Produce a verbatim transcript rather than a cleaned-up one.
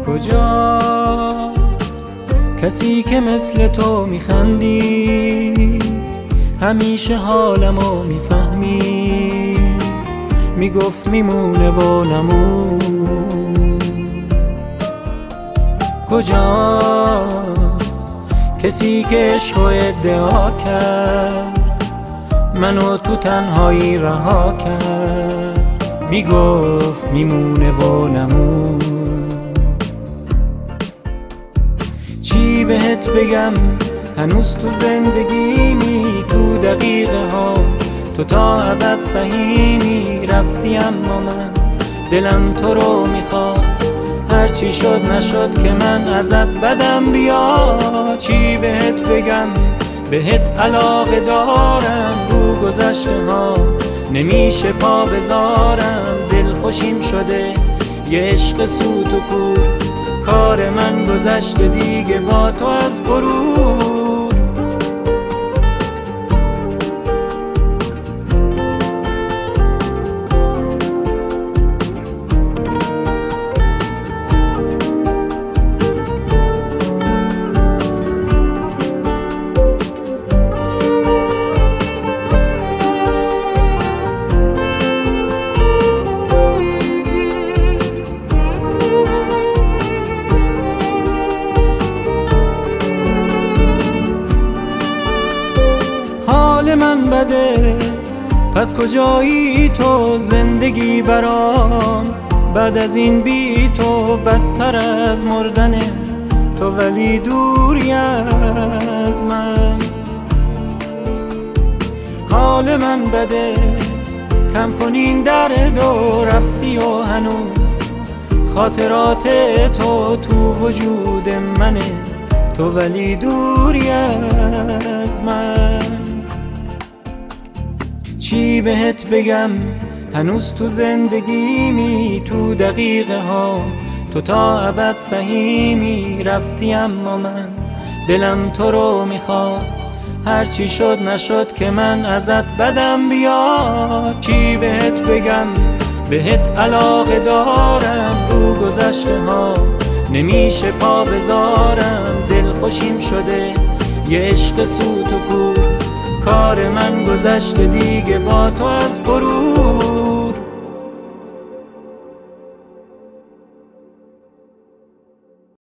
کجاست کسی که مثل تو میخندی، همیشه حالمو میفهمی، میگفت میمونه و نمون. کجاست کسی که عشق و ادعا کرد، منو تو تنهایی رها کرد، میگفت میمونه و نمون. چی بهت بگم هنوز تو زندگیمی، تو دقیقه ها تو تا ابد سهیمی. رفتی اما من دلم تو رو میخواد، هرچی شد نشد که من ازت بدم بیاد. چی بهت بگم بهت علاقه دارم، رو گذشته ها نمیشه پا بذارم. دل خوشیم شده یه عشق سوت و کور، کار من گذشته دیگه با تو از غرور. حال من بده پس کجایی تو، زندگی برام بعد از این بی تو بدتر از مردن تو، ولی دوری از من. حال من بده کم کنین درد و رفتی و هنوز خاطرات تو تو وجود منه، تو ولی دوری از من. چی بهت بگم هنوز تو زندگیمی، تو دقیقه ها تو تا ابد سهیمی. رفتی اما من دلم تو رو میخواد، هرچی شد نشد که من ازت بدم بیاد. چی بهت بگم بهت علاقه دارم، رو گذشته ها نمیشه پا بذارم. دل خوشیم شده یه عشق سوت و کور، کار من گذشته دیگه با تو از غرور.